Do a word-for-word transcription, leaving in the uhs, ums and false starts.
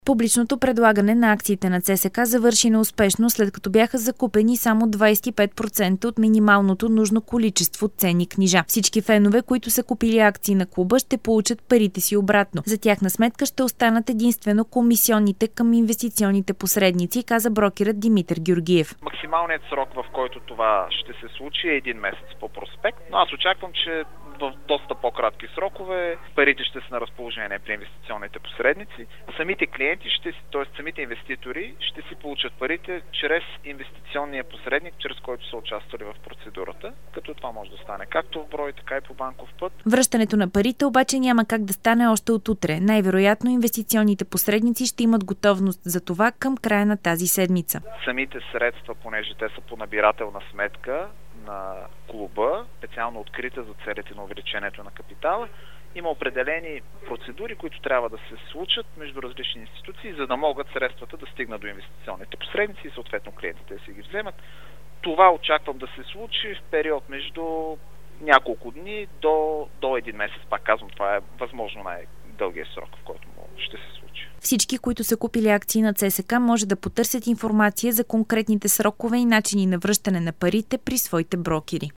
Публичното предлагане на акциите на ЦСКА завърши неуспешно, след като бяха закупени само двадесет и пет процента от минималното нужно количество ценни книжа. Всички фенове, които са купили акции на клуба, ще получат парите си обратно. За тяхна сметка ще останат единствено комисионните към инвестиционните посредници, каза брокерът Димитър Георгиев. Максималният срок, в който това ще се случи, е един месец по проспект, но аз очаквам, че в доста по-кратки срокове парите ще са на разположение при инвестиционните посредници. Самите клиенти, ще, т.е. самите инвеститори ще си получат парите чрез инвестиционния посредник, чрез който са участвали в процедурата, като това може да стане както в брой, така и по банков път. Връщането на парите обаче няма как да стане още от утре. Най-вероятно инвестиционните посредници ще имат готовност за това към края на тази седмица. Самите средства, понеже те са по набирателна сметка на клуба, специално открита за целите на увеличението на капитала, има определени процедури, които трябва да се случат между различни институции, за да могат средствата да стигнат до инвестиционните посредници и съответно клиентите да си ги вземат. Това очаквам да се случи в период между няколко дни до, до един месец. Пак казвам, това е възможно най-дългия срок, в който ще се случи. Всички, които са купили акции на ЦСКА, може да потърсят информация за конкретните срокове и начини на връщане на парите при своите брокери.